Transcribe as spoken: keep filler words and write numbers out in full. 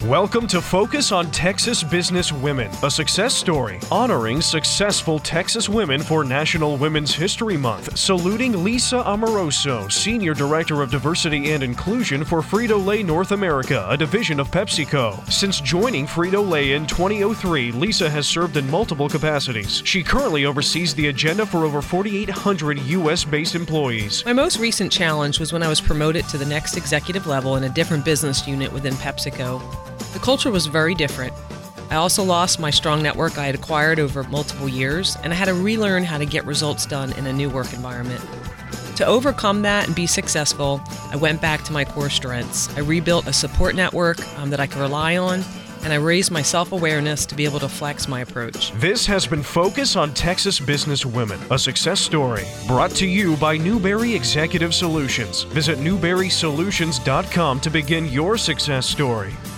Welcome to Focus on Texas Business Women, a success story honoring successful Texas women for National Women's History Month, saluting Lisa Amoroso, Senior Director of Diversity and Inclusion for Frito-Lay North America, a division of PepsiCo. Since joining Frito-Lay in twenty oh three, Lisa has served in multiple capacities. She currently oversees the agenda for over forty-eight hundred U S-based employees. My most recent challenge was when I was promoted to the next executive level in a different business unit within PepsiCo. The culture was very different. I also lost my strong network I had acquired over multiple years, and I had to relearn how to get results done in a new work environment. To overcome that and be successful, I went back to my core strengths. I rebuilt a support network um, that I could rely on, and I raised my self-awareness to be able to flex my approach. This has been Focus on Texas Business Women, a success story, brought to you by Newberry Executive Solutions. Visit newberry solutions dot com to begin your success story.